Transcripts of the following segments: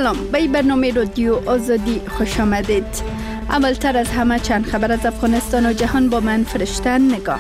سلام، به این برنامه رادیو آزادی خوش آمدید. اولتر از همه چند خبر از افغانستان و جهان با من فرشته نگاه.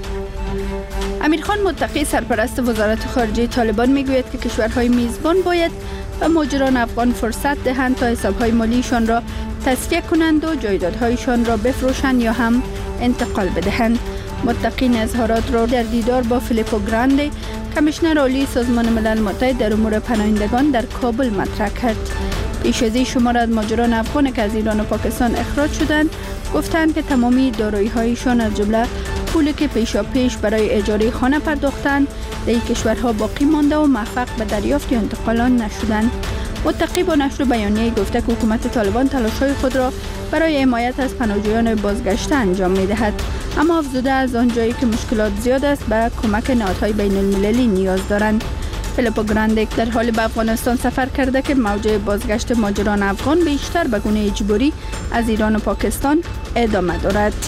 امیر خان متقی سرپرست وزارت خارجه طالبان میگوید که کشورهای میزبان باید به مهاجران افغان فرصت دهند تا حسابهای مالیشان را تسکیه کنند و جایدادهایشان را بفروشند یا هم انتقال بدهند. متقی این اظهارات را در دیدار با فیلیپو گراندی کمیشنر عالی سازمان ملل متحد در امور پناهندگان در کابل مطرح کرد. پیش از این شمار از مهاجران افغان که از ایران و پاکستان اخراج شدند گفتند که تمامی دارایی‌هایشان از جمله پولی که پیشاپیش برای اجاره خانه پرداختند در این کشورها باقی مانده و موفق به دریافت یا انتقال آن نشدند. متقی با نشر بیانیه گفته که حکومت طالبان تلاش‌های خود را برای حمایت از پناهجویان بازگشته انجام می‌دهد، اما افزوده از آنجایی که مشکلات زیاد است به کمک نهادهای بین‌المللی نیاز دارند. فیلیپو گراندی در حال به افغانستان سفر کرده که موجه بازگشت مهاجران افغان بیشتر به گونه اجباری از ایران و پاکستان ادامه دارد.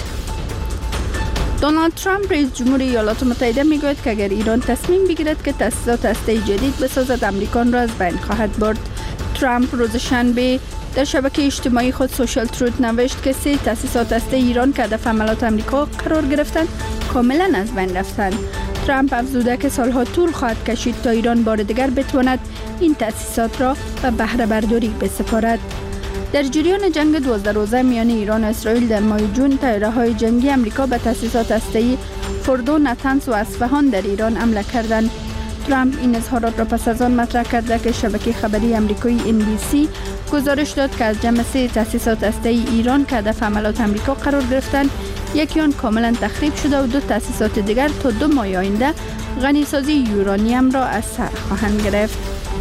دونالد ترامپ رئیس جمهور ایالات متحده میگوید که اگر ایران تصمیم بگیرد که تأسیسات هسته‌ای جدید بسازد امریکا را از بین خواهد برد. ترامپ روز شنبه در شبکه اجتماعی خود سوشال تروت نوشت که 3 تأسیسات هسته‌ای ایران که هدف حملات امریکا قرار گرفتند کاملا از بین رفتند. ترامپ افزوده که سالها طول خواهد کشید تا ایران بار دیگر بتواند این تأسیسات را به بهره برداری بسپارد. در جریان جنگ 12 روزه میان ایران و اسرائیل در ماه جون طیاره‌های جنگی امریکا به تأسیسات هسته‌ای فوردو، نتنز و اصفهان در ایران حمله کردند. ترامپ این اظهارات را پس از آن مطرح کرده که شبکه خبری آمریکایی NBC گزارش داد که از جمع 3 تأسیسات هسته‌ای ایران که هدف حملات امریکا قرار گرفتند، یکی آن کاملا تخریب شده و 2 تأسیسات دیگر تا 2 ماه آینده غنیسازی یورانیم را از سر خواهند گرفت.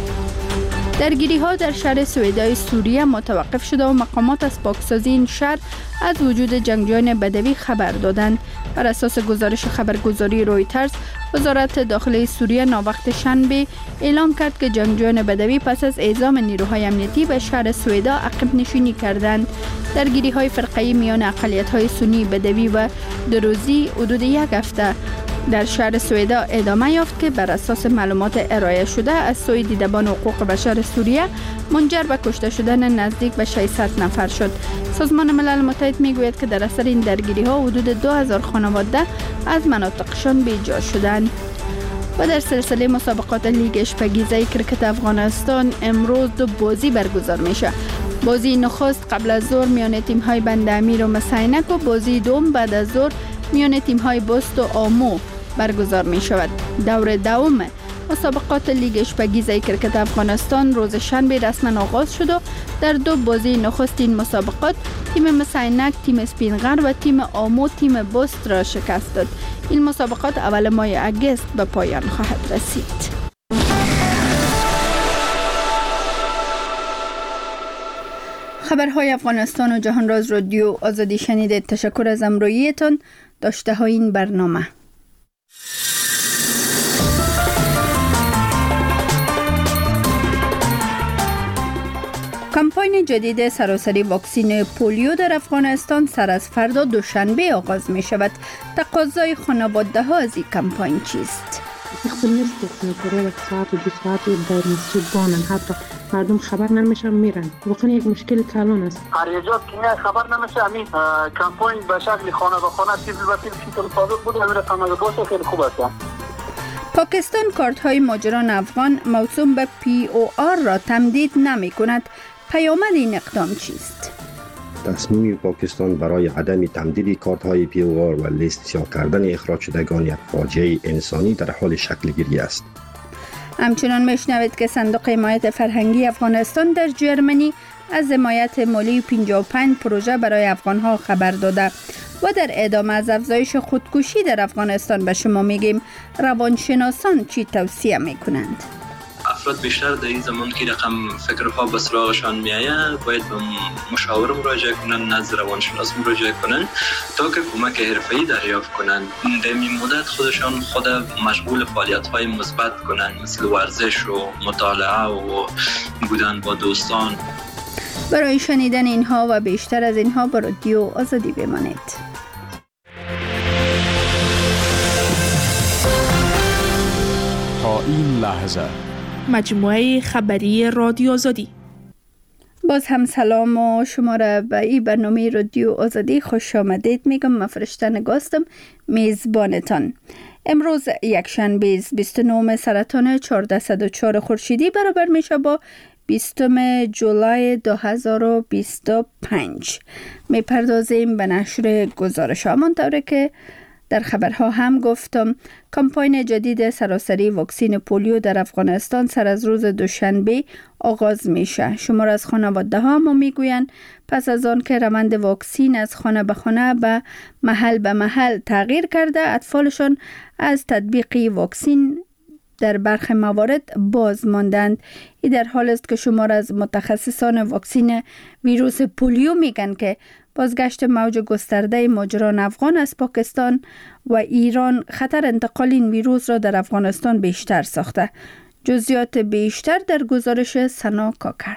درگیری‌ها در شهر سویدای سوریه متوقف شده و مقامات از پاکسازی این شهر از وجود جنگجویان بدوی خبر دادند. بر اساس گزارش خبرگزاری رویترز، وزارت داخلی سوریه ناوقت شنبه اعلام کرد که جنگجویان بدوی پس از اعزام نیروهای امنیتی به شهر سویدا عقب نشینی کردند. درگیری‌های فرقه‌ای میان اقلیت‌های سنی بدوی و دروزی حدود 1 هفته در شهر سویدا ادامه یافت که بر اساس معلومات ارائه شده از سوی دیدبان حقوق بشر سوریه منجر به کشته شدن نزدیک به 600 نفر شد. سازمان ملل متحد میگوید که در اثر این درگیری‌ها حدود 2000 خانواده از مناطقشان بیجا شدند. و در سلسله مسابقات لیگ اشپگیزه کرکت افغانستان امروز 2 بازی برگزار میشه. بازی نخست قبل از ظهر میان تیم‌های بند امیر و مسینک و بازی دوم بعد از ظهر میان تیم‌های بست و آمو برگزار می شود. دور دوم مسابقات لیگ اشپگیزه کرکت افغانستان روز شنبه رسما آغاز شد و در 2 بازی نخست این مسابقات تیم مسینک تیم سپینغر و تیم آمو تیم بست را شکست داد. این مسابقات اول ماه اگست به پایان خواهد رسید. خبرهای افغانستان و جهان را از رادیو آزادی شنیدید. تشکر از همراهیتان. داشته های این برنامه. کمپاین جدید سراسری واکسین پولیو در افغانستان سر از فردا دوشنبه آغاز می شود. تقاضای خانواده ها از این کمپاین چیست؟ ساعت و 2 ساعت در مسجدانن، حتی مردم خبر نمیشن میرن. واقعا یک مشکل کلان است. هریجات که خبر نمیشه همین کمپاین به شکل خانه به خانه تیبل به تیبل صادق بود همین رسانه باشه خیلی خوب است. پاکستان کارت های مهاجران افغان موسوم به POR را تمدید نمی کند. پیامد این اقدام چیست؟ تصمیم پاکستان برای عدم تمدید کارت‌های POR و لیست سیاه کردن اخراج شدگان یک فاجعه انسانی در حال شکل گیری است. همچنان میشنوید که صندوق حمایت فرهنگی افغانستان در جرمنی از حمایت مالی 55 پروژه برای افغان‌ها خبر داده و در ادامه از افزایش خودکشی در افغانستان به شما میگیم روانشناسان چی توصیه میکنند. افراد بیشتر در این زمان که رقم فکرها به سراغشان میآید باید به مشاور مراجعه کنند، نزد روانشناس مراجعه کنند تا که کمک حرفه‌ای دریافت کنند. در این مدت خودشان خود مشغول فعالیت‌های مثبت کنند، مثل ورزش و مطالعه و بودن با دوستان. برای شنیدن اینها و بیشتر از اینها با رادیو آزادی بمانید. تا این لحظه مجموعه خبری رادیو آزادی باز هم سلام و شما را به این برنامه رادیو آزادی خوش آمدید میگم. من فرشته نگاستم، میزبانتان. امروز یکشنبه 29 سرطان 1404 خورشیدی برابر میشه با 20 جولای 2025. میپردازیم به نشر گزارش همانطوری که در خبرها هم گفتم. کمپاین جدید سراسری واکسن پولیو در افغانستان سر از روز دوشنبه آغاز میشه. شمار از خانواده ها ما میگویند پس از آن که روند واکسن از خانه به خانه به محل تغییر کرده، اطفالشان از تطبیق واکسن در برخی موارد باز ماندند. این در حال است که شمار از متخصصان واکسن ویروس پولیو میگن که بازگشت موج گسترده مهاجران افغان از پاکستان و ایران خطر انتقال این ویروس را در افغانستان بیشتر ساخته. جزئیات بیشتر در گزارش سنا کاکر.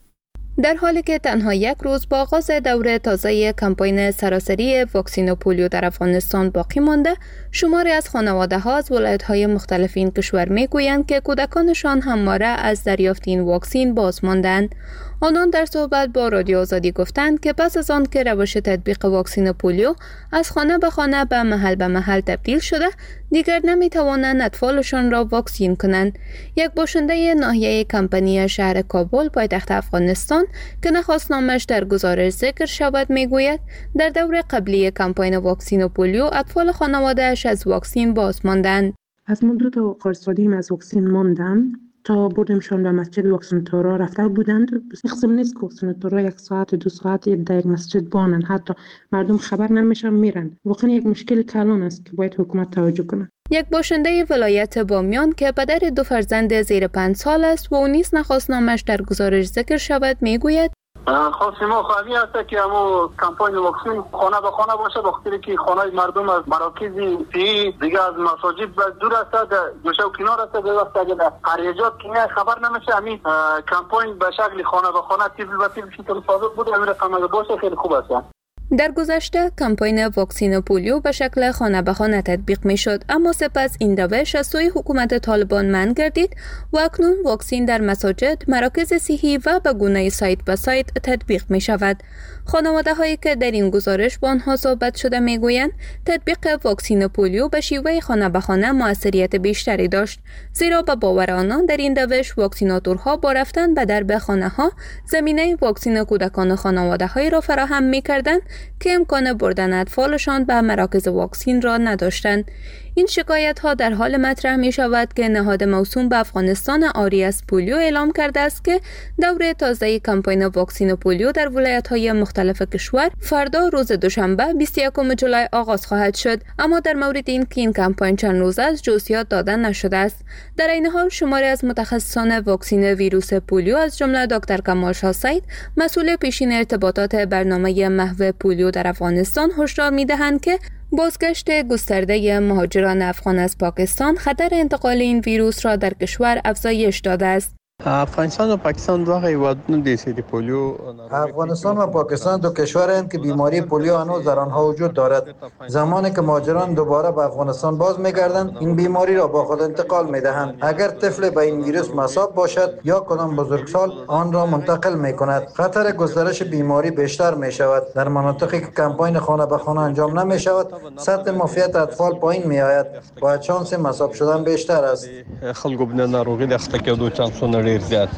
در حالی که تنها یک روز با آغاز دوره تازه کمپاین سراسری واکسن پولیو در افغانستان باقی مانده، شماری از خانواده‌ها از ولایت‌های مختلف این کشور می‌گویند که کودکانشان همواره از دریافت این واکسن باز ماندند. آنان در صحبت با رادیو آزادی گفتند که پس از آن که روش تطبیق واکسن پولیو از خانه به خانه به محل تبدیل شده، دیگر نمی‌توانند اطفالشان را واکسین کنند. یک باشنده ناحیه کمپانی شهر کابل پایتخت افغانستان که نخواست نامش در گزارش ذکر شود میگوید در دور قبلی کمپاین واکسن پولیو اطفال خانواده‌اش از واکسن باز ماندند. از مدت قرصادیم از واکسن ماندن تا بردمشان به مسجد واکسناتورها رفته بودند. قسم نیست که واکسناتورها 1 ساعت 2 ساعت در یک مسجد بانند، حتی مردم خبر نمیشن میرن. واقعا یک مشکل کلان است که باید حکومت توجه کنه. یک باشنده ولایت بامیان که پدر 2 فرزند زیر 5 سال است و او نیز نخواست نامش در گزارش ذکر شود میگوید خواستیم ما خواهی هست که همون کمپاین واکسن خانه به خانه باشه، بخاطر که خانه مردم از مراکز صحی دیگه از مساجد دور است، گوشه و کنار است. به وقت اگه در قریجات که خبر نمیشه، همین کمپاین به شکل خانه به خانه تیبل به تیبل شکل صادق بود، همین رقم باشه خیلی خوب است. در گذشته کمپاین واکسن پولیو به شکل خانه به خانه تطبیق می شد، اما سپس این روش از سوی حکومت طالبان منع گردید و اکنون واکسن در مساجد، مراکز صحی و به گونه سایت به سایت تطبیق می شود. خانواده هایی که در این گزارش با آنها صحبت شده می گویند تطبیق واکسن پولیو به شیوه خانه به خانه موثریت بیشتری داشت، زیرا به باور آنان در این روش واکسیناتورها با رفتن به درب خانه ها زمینه واکسن کودکان خانواده هایی را فراهم می کردند که امکان بردن اطفالشان به مراکز واکسن را نداشتند. این شکایت ها در حال مطرح می شود که نهاد موسوم به افغانستان آری از پولیو اعلام کرده است که دوره تازه کمپاین واکسن پولیو در ولایت های مختلف کشور فردا روز دوشنبه 21 جولای آغاز خواهد شد، اما در مورد این که این کمپاین چند روزه است جزئیات داده نشده است. در این حال شماری از متخصصان واکسن ویروس پولیو از جمله دکتر کمال شاه سید، مسئول پیشین ارتباطات برنامه محو پولیو در افغانستان، هشدار می‌دهند که بازگشت گسترده مهاجران افغان از پاکستان خطر انتقال این ویروس را در کشور افزایش داده است. افغانستان و پاکستان دو هیوادونه دي چې پولیو افغانستان و پاکستان دو کشورند که بیماری پولیو هنوز در آنها وجود دارد. زمانی که مهاجران دوباره به افغانستان باز میگردند این بیماری را با خود انتقال میدهند. اگر طفل به این ویروس مصاب باشد یا کدام بزرگسال آن را منتقل میکند. خطر گسترش بیماری بیشتر میشود. در مناطقی که کمپاین خانه به خانه انجام نمیشود سطح معافیت اطفال پایین میآید و شانس مصاب شدن بیشتر است. خلکو بنا ناروغی د اخته کېدو چانسونه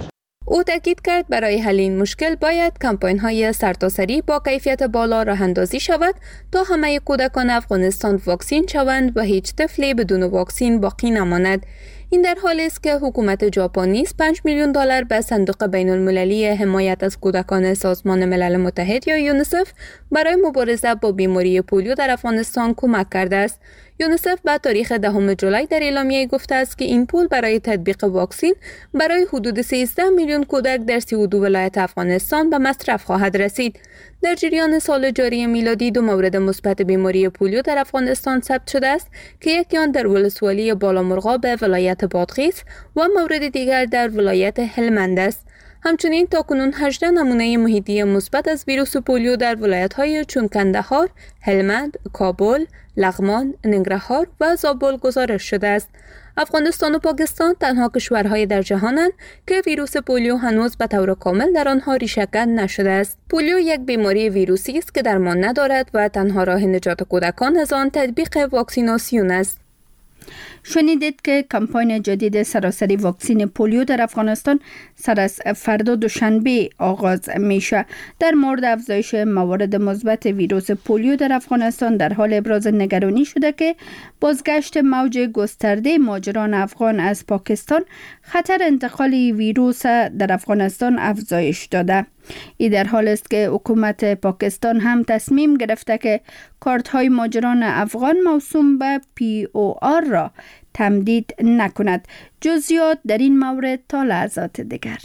او تاکید کرد برای حل این مشکل باید کمپاین های سرتاسری با کیفیت بالا راه اندازی شود تا همه کودکان افغانستان واکسین شوند و هیچ طفلی بدون واکسین باقی نماند. این در حالی است که حکومت ژاپن نیز $5 میلیون به صندوق بین المللی حمایت از کودکان سازمان ملل متحد یا یونیسف برای مبارزه با بیماری پولیو در افغانستان کمک کرده است. یونیسف به تاریخ 10 جولای در اعلامیه گفته است که این پول برای تطبیق واکسن برای حدود 13 میلیون کودک در 32 ولایت افغانستان به مصرف خواهد رسید. در جریان سال جاری میلادی 2 مورد مثبت بیماری پولیو در افغانستان ثبت شده است که یکی آن در ولسوالی بالامرغاب ولایت بادغیس و مورد دیگر در ولایت هلمند است. همچنین تاکنون 18 نمونه محیطی مثبت از ویروس پولیو در ولایت‌های چون کندهار، هلمند، کابل، لغمان، ننگرهار و زابل گزارش شده است. افغانستان و پاکستان تنها کشورهای در جهانند که ویروس پولیو هنوز به طور کامل در آنها ریشه‌کن نشده است. پولیو یک بیماری ویروسی است که درمان ندارد و تنها راه نجات کودکان از آن تطبیق واکسیناسیون است. شنیدید که کمپاین جدید سراسری واکسین پولیو در افغانستان سر از فردا دوشنبه آغاز میشه. در مورد افزایش موارد مثبت ویروس پولیو در افغانستان در حال ابراز نگرانی شده که بازگشت موج گسترده مهاجران افغان از پاکستان خطر انتقال ویروس در افغانستان افزایش داده. این در حال است که حکومت پاکستان هم تصمیم گرفته که کارت های مهاجران افغان موسوم به POR را تمدید نکند. جزئیات در این مورد تا لحظات دیگر.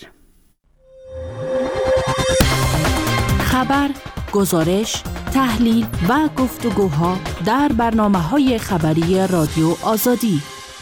خبر، گزارش، تحلیل و گفتگوها در برنامه‌های خبری رادیو آزادی.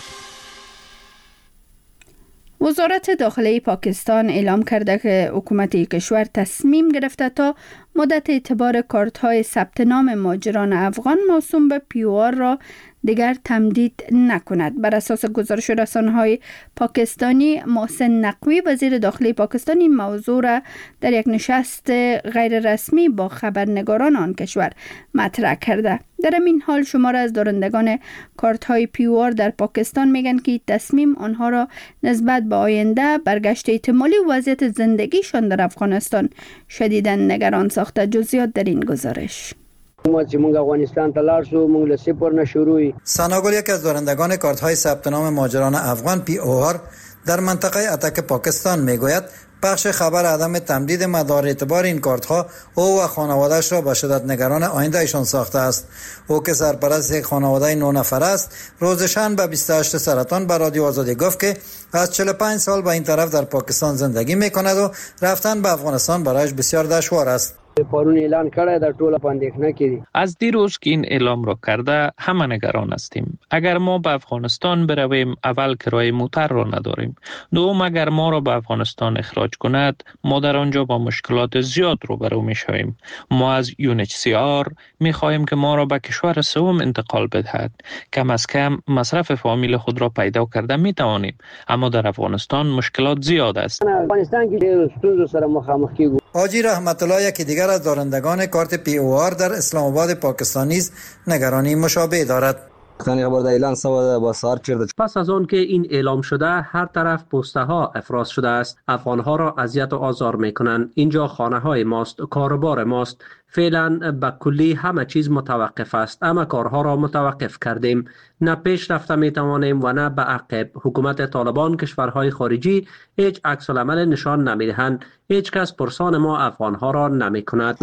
وزارت داخلی پاکستان اعلام کرده که حکومت کشور تصمیم گرفته تا مدت اعتبار کارت‌های ثبت نام مهاجران افغان موسوم به POR را دیگر تمدید نکند. بر اساس گزارش رسانه‌های پاکستانی، محسن نقوی وزیر داخلی پاکستان این موضوع را در یک نشست غیر رسمی با خبرنگاران آن کشور مطرح کرده. در این حال شمار از دارندگان کارت‌های POR در پاکستان میگن که تصمیم آنها را نسبت به آینده برگشت احتمالی وضعیت زندگیشان در افغانستان شدیداً نگران ساخته. جزئیات در این گزارش. ساناگل یکی از دارندگان کارت‌های ثبت نام مهاجران افغان POR در منطقه اتک پاکستان میگوید بخش خبر عدم تمدید مدار اعتبار این کارت‌ها او و خانواده‌اش را به شدت نگران آینده ایشان ساخته است. او که سرپرست یک خانواده 9 نفر است، روز شنبه 28 سرطان به رادیو آزادی گفت که از 45 سال به این طرف در پاکستان زندگی می‌کند و رفتن به افغانستان برایش بسیار دشوار است. پرون اعلان کړی در ټوله اندېښنه کې دي. از دیروز که این اعلام را کرده همه نگران هستیم. اگر ما به افغانستان برویم اول کرایه موتر را نداریم. دوم اگر ما را به افغانستان اخراج کند ما در آنجا با مشکلات زیاد روبرو میشویم. ما از UNHCR میخواهیم که ما را به کشور سوم انتقال بدهد. کم از کم مصرف فامیل خود را پیدا کرده میتوانیم، اما در افغانستان مشکلات زیاد است. افغانستان کې ستونزو سره مخامخ کیږو. حاجی رحمت الله یکی دیگر از دارندگان کارت POR در اسلام آباد پاکستان نیز نگرانی مشابه دارد. پس از آن که این اعلام شده هر طرف پسته ها افراز شده است. افغان ها را اذیت و آزار میکنند. اینجا خانه های ماست، کاروبار ماست. فعلا به کلی همه چیز متوقف است، اما کارها را متوقف کردیم. نه پیش رفته می توانیم و نه به عقب. حکومت طالبان کشورهای خارجی هیچ عکس العمل نشان نمی دهند. هیچ کس پرسان ما افغان ها را نمی کند.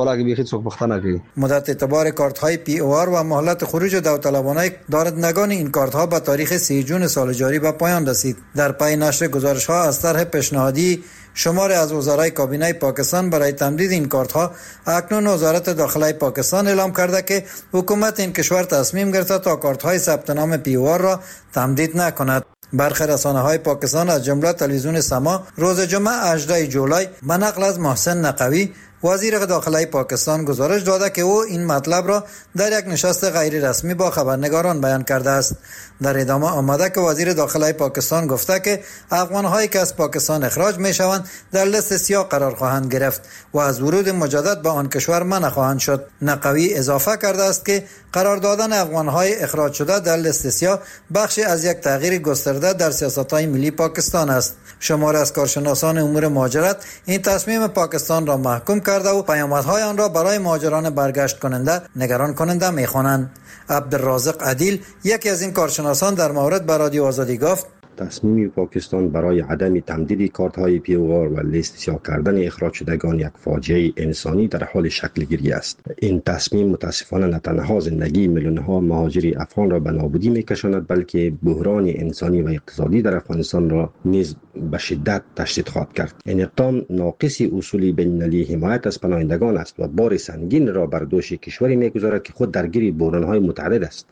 مدت اعتبار کارت های POR و مهلت خروج داوطلبانه دارندگان این کارت ها به تاریخ 3 جون سال جاری به پایان رسید. در پی نشر گزارش ها از طرح پیشنهادی شمار از وزرای کابینه پاکستان برای تمدید این کارت ها، اکنون وزارت داخلی پاکستان اعلام کرده که حکومت این کشور تصمیم گرفته تا کارت های ثبت نام POR را تمدید نکند. برخی رسانه های پاکستان از جمله تلویزیون سما روز جمعه 18 جولای به نقل از محسن نقوی وزیر داخلی پاکستان گزارش داده که او این مطلب را در یک نشست غیر رسمی با خبرنگاران بیان کرده است. در ادامه آمده که وزیر داخلی پاکستان گفته که افغان‌هایی که از پاکستان اخراج می‌شوند در لیست سیاه قرار خواهند گرفت و از ورود مجدد به آن کشور منع خواهند شد. نقوی اضافه کرده است که قرار دادن افغان‌های اخراج شده در لیست سیاه بخشی از یک تغییر گسترده در سیاست‌های ملی پاکستان است. شمار از کارشناسان امور مهاجرت این تصمیم پاکستان را محکوم کرده و پیامدهای آن را برای مهاجران برگشت کننده نگران کننده می‌خوانند. عبدالرازق عدیل یکی از این کارشناسان در مورد به رادیو آزادی گفت تصمیم پاکستان برای عدم تمدید کارت‌های POR و لیست سیاه کردن اخراج شدگان یک فاجعه انسانی در حال شکل گیری است. این تصمیم متاسفانه نه تنها زندگی میلیون‌ها مهاجر افغان را به نابودی می‌کشاند، بلکه بحران انسانی و اقتصادی در افغانستان را نیز به شدت تشدید خواهد کرد. این اقدام ناقص اصول بین‌المللی حمایت از پناهندگان است و بار سنگین را بر دوش کشوری می‌گذارد که خود درگیر بحران‌های متعدد است.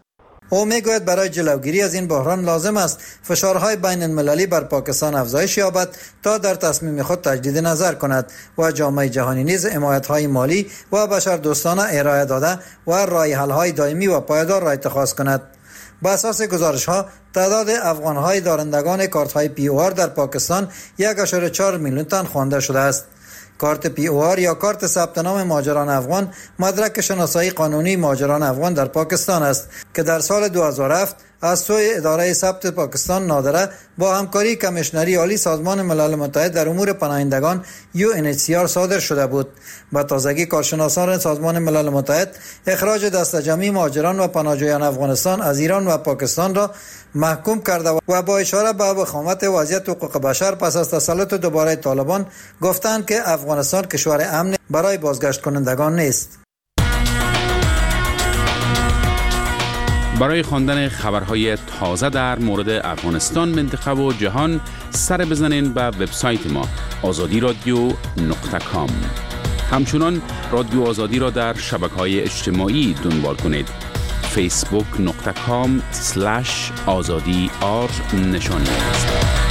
او میگوید برای جلوگیری از این بحران لازم است فشارهای بین المللی بر پاکستان افزایش یابد تا در تصمیم خود تجدید نظر کند و جامعه جهانی نیز حمایت‌های مالی و بشردوستانه ارائه داده و راه حل‌های دائمی و پایدار را اتخاذ کند. با اساس گزارش‌ها تعداد افغان‌های دارندگان کارت‌های POR در پاکستان 1.4 میلیون تن خوانده شده است. کارت POR یا کارت ثبت نام مهاجران افغان مدرک شناسایی قانونی مهاجران افغان در پاکستان است که در سال 2007 از سوی اداره ثبت پاکستان نادره با همکاری کمیشنری عالی سازمان ملل متحد در امور پناهندگان UNHCR صادر شده بود. با تازگی کارشناسان سازمان ملل متحد اخراج دست جمعی مهاجران و پناهجویان افغانستان از ایران و پاکستان را محکوم کرده و با اشاره به وخامت وضعیت حقوق بشر پس از تسلط دوباره طالبان گفتند که افغانستان کشور امن برای بازگشت کنندگان نیست. برای خواندن خبرهای تازه در مورد افغانستان، منطقه و جهان سر بزنین به وبسایت ما azadiradio.com. همچنان رادیو آزادی را در شبکه‌های اجتماعی دنبال کنید. facebook.com/azadi_r نشانی است.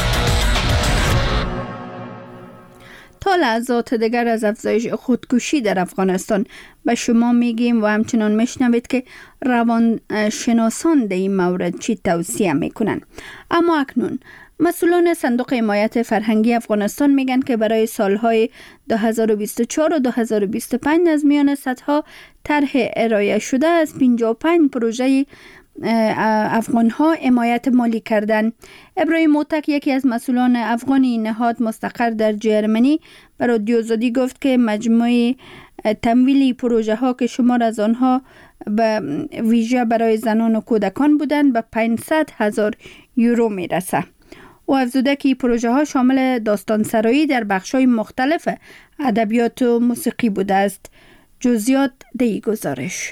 تا لحظات دیگر از افزایش خودکشی در افغانستان به شما میگیم و همچنان میشنوید که روانشناسان در این مورد چی توصیه میکنن. اما اکنون مسئولان صندوق حمایت فرهنگی افغانستان میگن که برای سالهای 2024 و 2025 از میان صدها طرح ارائه شده از 55 پروژه افغان‌ها حمایت مالی کردند. ابراهیم موتک، یکی از مسئولان افغانی نهاد مستقر در جرمنی، به رادیو آزادی گفت که مجموع تمویلی پروژه ها که شمار از آنها به ویژه برای زنان و کودکان بودند به 500,000 یورو میرسه. و افزوده که پروژه ها شامل داستان سرایی در بخش‌های مختلف ادبیات و موسیقی بوده است. جزئیات در گزارش.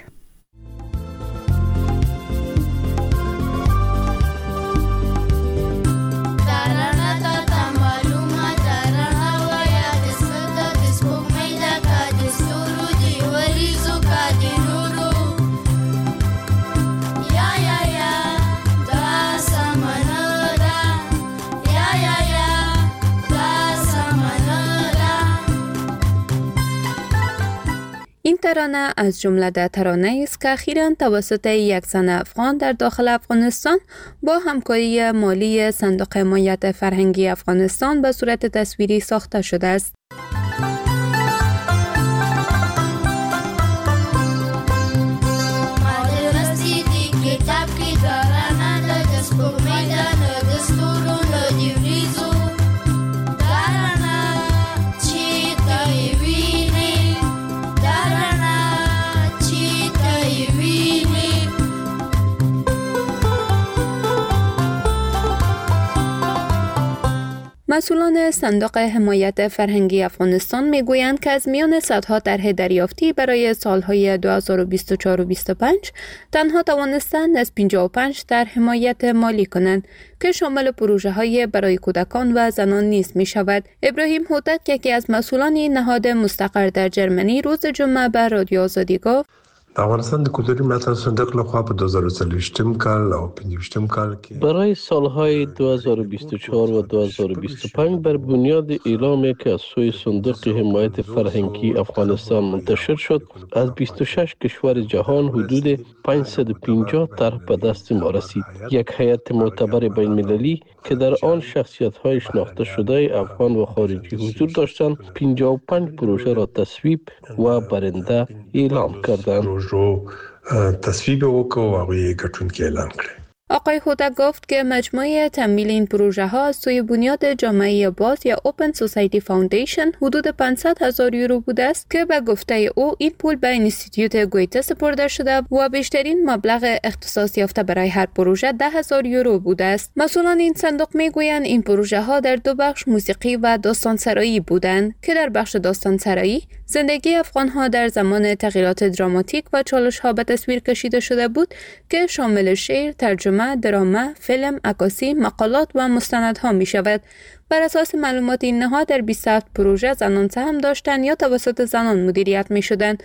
این ترانه از جمله ترانه است که اخیراً توسط یک زن افغان در داخل افغانستان با همکاری مالی صندوق حمایت فرهنگی افغانستان به صورت تصویری ساخته شده است. مسئولان صندوق حمایت فرهنگی افغانستان میگویند که از میان صدها طرح دریافتی برای سالهای 2024 و 2025 تنها توانستند از 55 طرح حمایت مالی کنند که شامل پروژه های برای کودکان و زنان نیز می شود. ابراهیم هوتک، یکی از مسئولان نهاد مستقر در جرمنی، روز جمعه به رادیو آزادی گفت: افغانستان د کلتوری ملاتړ صندوق لخوا په 2023 کال او 25 کال کې برای سالهای 2024 و 2025 بر بنیاد اعلامی که از سوی صندوق حمایت فرهنگی افغانستان منتشر شد، از 26 کشور جهان حدود 550 طرح به دست ما رسید. یک هیئت معتبر بین المللی که در آن شخصیت‌های شناخته شده افغان و خارجی حضور داشتند، 55 پروژه را تصویب و برنده اعلام کردند. رو تصویب وکړو او یې ګټونکي اعلان کړ. آقای هوتک گفت که مجموعه تمویل این پروژه ها از سوی بنیاد جامعه باز یا اوپن سوسایتی فاوندیشن حدود 500,000 یورو بوده است که به گفته او این پول به اینستیتوت گویته سپرده شده و بیشترین مبلغ اختصاص یافته برای هر پروژه 10,000 یورو بوده است. مسئولان این صندوق میگویند این پروژه ها در دو بخش موسیقی و داستان سرایی بودند که در بخش داستان سرایی زندگی افغان ها در زمان تغییرات دراماتیک و چالش ها به تصویر کشیده شده بود که شامل شعر، ترجمه، درامه، فیلم، عکاسی، مقالات و مستندها می شود. بر اساس معلومات این نهاد در 27 پروژه زنان سهم داشتند یا توسط زنان مدیریت می شدند.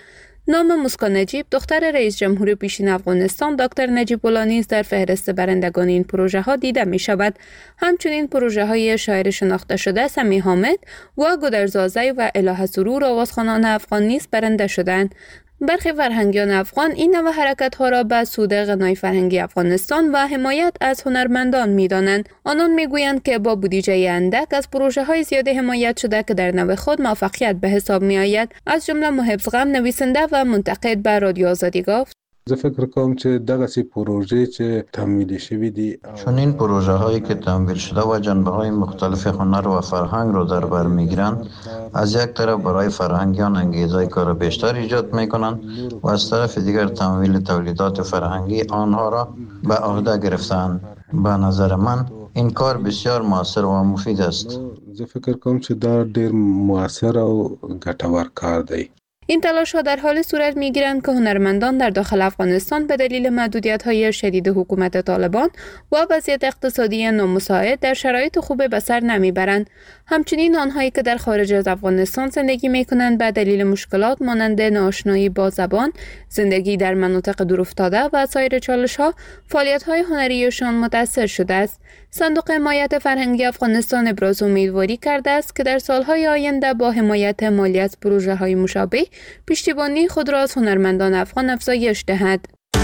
نام مسکان نجیب دختر رئیس جمهور پیشین افغانستان دکتر نجیب الله نیز در فهرست برندگان این پروژه ها دیده می شود. همچنین پروژه های شاعر شناخته شده سمی حامد و گودرزازی و الهه سرور آوازخوانان افغان نیز برنده شدند. برخی فرهنگیان افغان این نوع حرکت ها را به سود غنای فرهنگی افغانستان و حمایت از هنرمندان می دانند. آنان می گویند که با بودجه اندک از پروژه های زیاده حمایت شده که در نوع خود موفقیت به حساب می آید. از جمله محب غم نویسنده و منتقد به رادیو آزادی گفت: زه فکر کوم چې دغه سی پروژې چې تمویل شوی دي، چون این پروژه هایی که تمویل شده و جنبه های مختلف هنر و فرهنگ رو در بر میگیرند، از یک طرف برای فرهنگیان انگیزه کار بیشتر ایجاد میکنند و از طرف دیگر تمویل تولیدات فرهنگی آنها را به عهده گرفتند. به نظر من این کار بسیار مؤثر و مفید است. زه فکر کوم چې دا ډیر مؤثر او ګټور کار دی. این تلاش ها در حال صورت می گیرند که هنرمندان در داخل افغانستان به دلیل محدودیت های شدید حکومت طالبان و وضعیت اقتصادی نامساعد در شرایط خوب به سر نمی برند. همچنین آنهایی که در خارج از افغانستان زندگی می کنند به دلیل مشکلات مانند ناآشنایی با زبان، زندگی در مناطق دورافتاده و سایر چالش ها، فعالیت های هنریشان متاثر شده است. صندوق حمایت فرهنگی افغانستان ابراز امیدواری کرده است که در سالهای آینده با حمایت مالی از پروژه های مشابه پشتیبانی خود را از هنرمندان افغان افزایش دهد.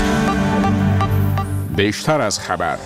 بیشتر از خبر.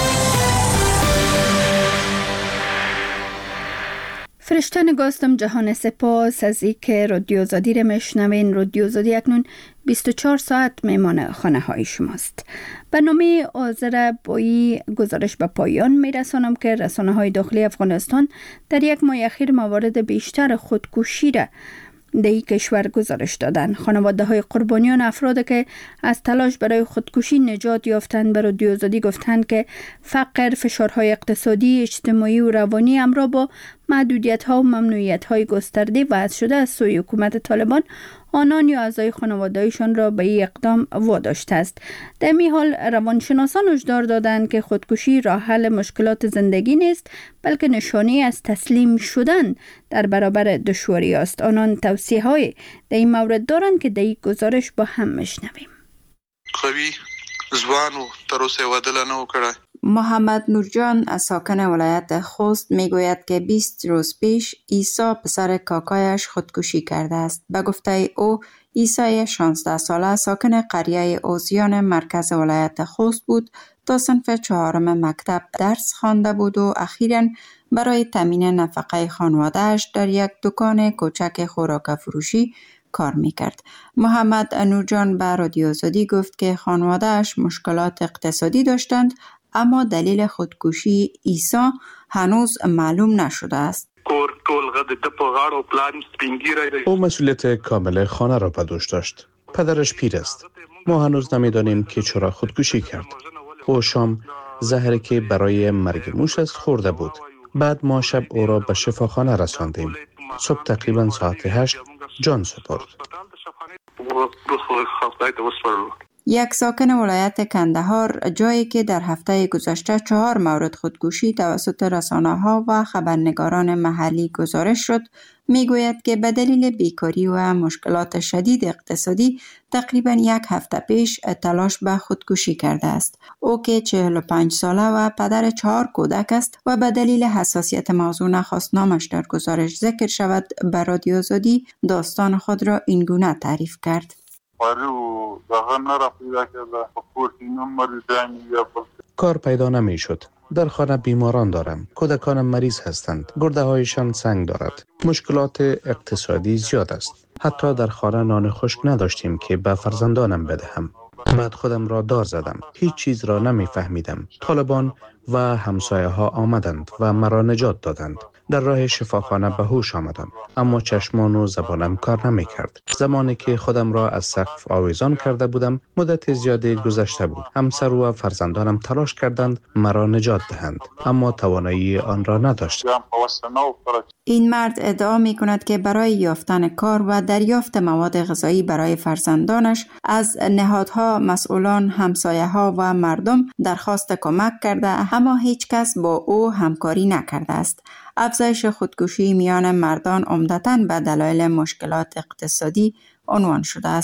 فرشتن گاستم جهان سپاس از ای که رادیو آزادی را میشنوین. رادیو آزادی اکنون 24 ساعت میمان خانه های شماست. برنامه آذر بایی گزارش به پایان میرسانم که رسانه های داخلی افغانستان در یک ماه اخیر موارد بیشتر خودکشی را در این کشور گزارش دادند. خانواده های قربانیان افراد که از تلاش برای خودکشی نجات یافتند به رادیو آزادی گفتند که فقر، فشارهای اقتصادی، اجتماعی و روانی همراه با محدودیت ها و ممنوعیت های گسترده وضع شده از سوی حکومت طالبان آنان یا اعضای خانواده‌ایشان را به این اقدام واداشته است. در این حال روانشناسان هشدار دادند که خودکشی راه حل مشکلات زندگی نیست، بلکه نشانه از تسلیم شدن در برابر دشواری است. آنان توصیه‌های در این مورد دارند که در این گزارش با هم میشنویم. خوی زوانو تر اوسه واده نه وکړه. محمد نورجان ساکن ولایت خوست میگوید که 20 روز پیش عیسی پسر کاکایش خودکشی کرده است. به گفته او عیسی 16 ساله ساکن قریه اوزیان مرکز ولایت خوست بود. تا صنف 4 مکتب درس خوانده بود و اخیراً برای تامین نفقه خانواده‌اش در یک دکان کوچک خوراک فروشی کار میکرد. محمد نورجان به رادیو آزادی گفت که خانواده‌اش مشکلات اقتصادی داشتند، اما دلیل خودکشی عیسی هنوز معلوم نشده است. او مسئولیت کامل خانه را به دوش داشت. پدرش پیر است. ما هنوز نمیدانیم که چرا خودکشی کرد. او شام زهری که برای مرگ موش است خورده بود. بعد ما شب او را به شفاخانه رساندیم. صبح تقریبا ساعت 8 جان سپرد. یک ساکن ولایت کندهار، جایی که در هفته گذشته 4 مورد خودکشی توسط رسانه‌ها و خبرنگاران محلی گزارش شد، میگوید که به دلیل بیکاری و مشکلات شدید اقتصادی تقریبا 1 هفته پیش تلاش به خودکشی کرده است. او که 45 ساله و پدر 4 کودک است و به دلیل حساسیت موضوع نخواست نامش در گزارش ذکر شود، به رادیو آزادی داستان خود را این گونه تعریف کرد. کار پیدا نمی شد. در خانه بیماران دارم. کودکانم مریض هستند. گرده هایشان سنگ دارد. مشکلات اقتصادی زیاد است. حتی در خانه نان خشک نداشتیم که به فرزندانم بدهم. بعد خودم را دار زدم. هیچ چیز را نمی فهمیدم. طالبان و همسایه ها آمدند و مرا نجات دادند. در راه شفاخانه به هوش آمدم، اما چشمان و زبانم کار نمی کرد. زمانی که خودم را از سقف آویزان کرده بودم، مدت زیادی گذشته بود. همسر و فرزندانم تلاش کردند مرا نجات دهند، اما توانایی آن را نداشت. این مرد ادعا می کند که برای یافتن کار و دریافت مواد غذایی برای فرزندانش از نهادها، مسئولان، همسایه ها و مردم درخواست کمک کرده، اما هیچ کس با او همکاری نکرده است. افزایش خودکشی میان مردان عمدتاً به دلایل مشکلات اقتصادی عنوان شده است.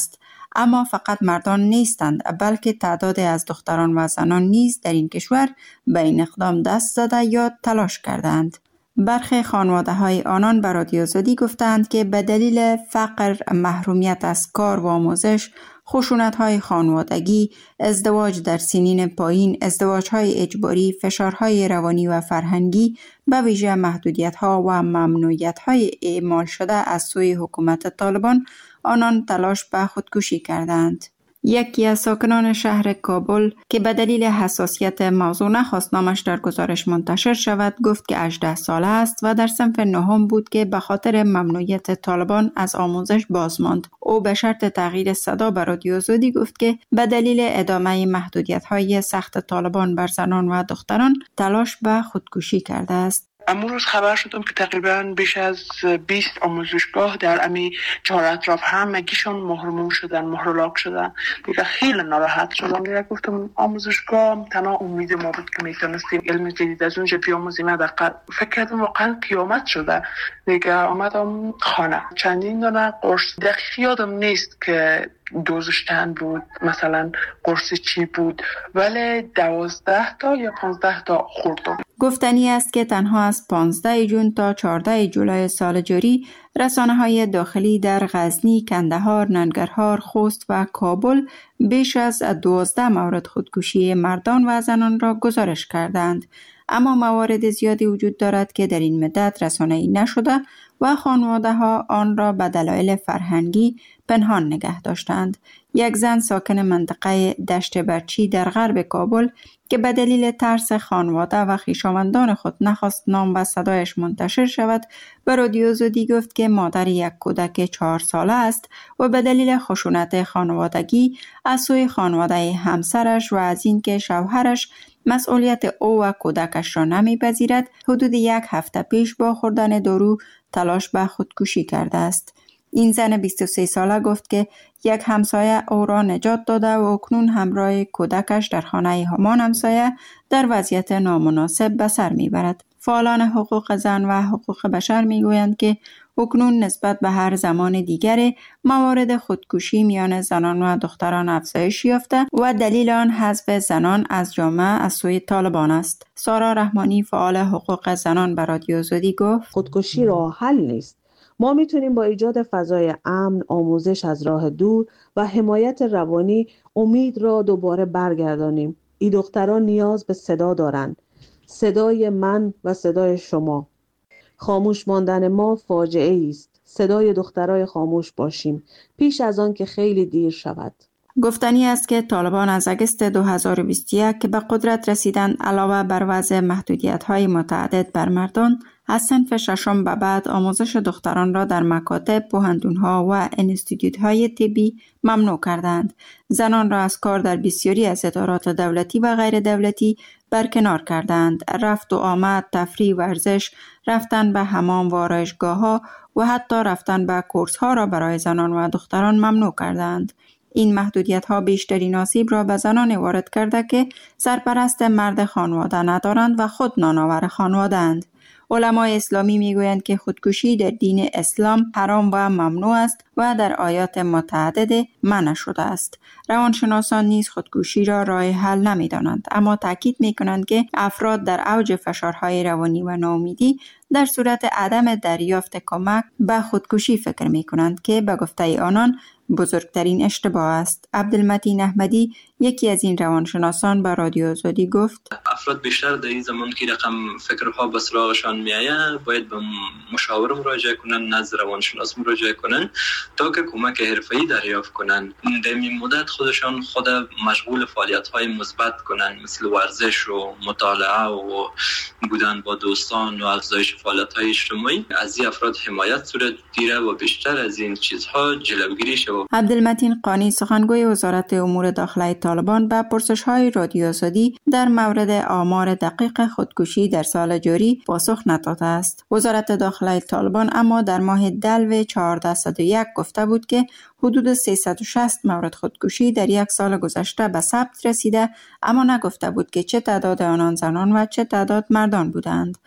اما فقط مردان نیستند، بلکه تعداد از دختران و زنان نیز در این کشور به این اقدام دست زده یا تلاش کردند. برخی خانواده‌های آنان به رادیو آزادی گفتند که به دلیل فقر، محرومیت از کار و آموزش، خشونت‌های خانوادگی، ازدواج در سنین پایین، ازدواج‌های اجباری، فشارهای روانی و فرهنگی، به ویژه محدودیت‌ها و ممنوعیت‌های اعمال شده از سوی حکومت طالبان، آنان تلاش به خودکشی کردند. یکی از ساکنان شهر کابل که به دلیل حساسیت موضوع نخواست نامش در گزارش منتشر شود، گفت که 18 ساله است و در صنف نهم بود که به خاطر ممنوعیت طالبان از آموزش باز ماند. او به شرط تغییر صدا به رادیو آزادی گفت که به دلیل ادامه محدودیت‌های سخت طالبان بر زنان و دختران تلاش به خودکشی کرده است. امروز خبر شدم که تقریبا بیش از 20 آموزشگاه در امی چهار اطراف همگیشون محروم شدن، محرلاک شدن. دیگه خیلی ناراحت شدم. دیگه گفتم آموزشگاه تنها امید ما بود که میتونستیم علم جدید از اونجا بیاموزیم. حداقل فکر کردم واقعا قیامت شده. دیگه آمدم خانه، چندین دانه قرص دقیق یادم نیست که دوزش چند بود، مثلا قرص چی بود، ولی 12 تا یا 15 تا خوردم. گفتنی است که تنها از 15 جون تا 14 جولای سال جاری رسانه‌های داخلی در غزنی، کندهار، ننگرهار، خوست و کابل بیش از 12 مورد خودکشی مردان و زنان را گزارش کردند. اما موارد زیادی وجود دارد که در این مدت رسانه‌ای نشده و خانواده‌ها آن را به دلایل فرهنگی پنهان نگه داشتند. یک زن ساکن منطقه دشت برچی در غرب کابل که به دلیل ترس خانواده و خویشاوندان خود نخواست نام و صدایش منتشر شود، به رادیو آزادی گفت که مادر یک کودک 4 ساله است و به دلیل خشونت خانوادگی از سوی خانواده همسرش و از اینکه شوهرش مسئولیت او و کودکش را نمی‌پذیرد، حدود 1 هفته پیش با خوردن دارو تلاش به خودکشی کرده است. این زن 23 ساله گفت که یک همسایه او را نجات داده و اکنون همراه کودکش در خانه همان همسایه در وضعیت نامناسب به سر میبرد. فعالان حقوق زن و حقوق بشر میگویند که اکنون نسبت به هر زمان دیگر موارد خودکشی میان زنان و دختران افزایش یافته و دلیل آن حذف زنان از جامعه از سوی طالبان است. سارا رحمانی فعال حقوق زنان به رادیو آزادی گفت خودکشی راه حل نیست. ما میتونیم با ایجاد فضای امن، آموزش از راه دور و حمایت روانی امید را دوباره برگردانیم. این دختران نیاز به صدا دارند. صدای من و صدای شما. خاموش ماندن ما فاجعه است. صدای دخترای خاموش باشیم پیش از آن که خیلی دیر شود. گفتنی است که طالبان از اگست 2021 که به قدرت رسیدند علاوه بر وضع محدودیت‌های متعدد بر مردان، از صنف ششم به بعد آموزش دختران را در مکاتب، پوهنتون‌ها و انستیتوت‌های طبی ممنوع کردند. زنان را از کار در بسیاری از ادارات دولتی و غیر دولتی برکنار کردند. رفت و آمد، تفریح، ورزش، رفتن به حمام و آرایشگاه‌ها و حتی رفتن به کورس‌ها را برای زنان و دختران ممنوع کردند. این محدودیت‌ها بیشترین آسیب را به زنان وارد کرده که سرپرست مرد خانواده ندارند و خود نانآور خانواده‌اند. علمای اسلامی میگویند که خودکشی در دین اسلام حرام و ممنوع است و در آیات متعدد منع شده است. روانشناسان نیز خودکشی را راه حل نمی‌دانند، اما تاکید می‌کنند که افراد در اوج فشارهای روانی و ناامیدی در صورت عدم دریافت کمک به خودکشی فکر می‌کنند که به گفته آنان بزرگترین اشتباه است. عبدالمتین احمدی یکی از این روانشناسان به رادیو آزادی گفت افراد بیشتر در این زمان که رقم فکرها به سراغشان میآید باید به مشاور مراجعه کنن، نزد روانشناس مراجعه کنن تا که کمک حرفه‌ای دریافت کنن. در این مدت خودشان خود مشغول فعالیت‌های مثبت کنن، مثل ورزش و مطالعه و بودن با دوستان و افزایش فعالیت‌های اجتماعی. از این افراد حمایت صورت گیره و بیشتر از این چیزها جلوگیری شود. عبدالمتین قانی سخنگوی وزارت امور داخلی طالبان به پرسش‌های رادیو آزادی در مورد آمار دقیق خودکشی در سال جاری پاسخ نداده است. وزارت داخلی طالبان اما در ماه دلو 1401 گفته بود که حدود 360 مورد خودکشی در یک سال گذشته به ثبت رسیده، اما نگفته بود که چه تعداد آنان زنان و چه تعداد مردان بودند.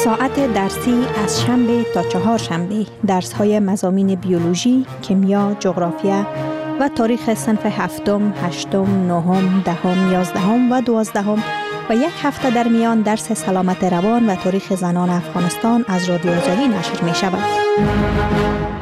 ساعت درسی از شنبه تا چهارشنبه درس های مضامین بیولوژی، کیمیا، جغرافیا و تاریخ صنف هفتم، هشتم، نهم، دهم، یازدهم و دوازدهم و یک هفته در میان درس سلامت روان و تاریخ زنان افغانستان از رادیو آزادی نشر می شود.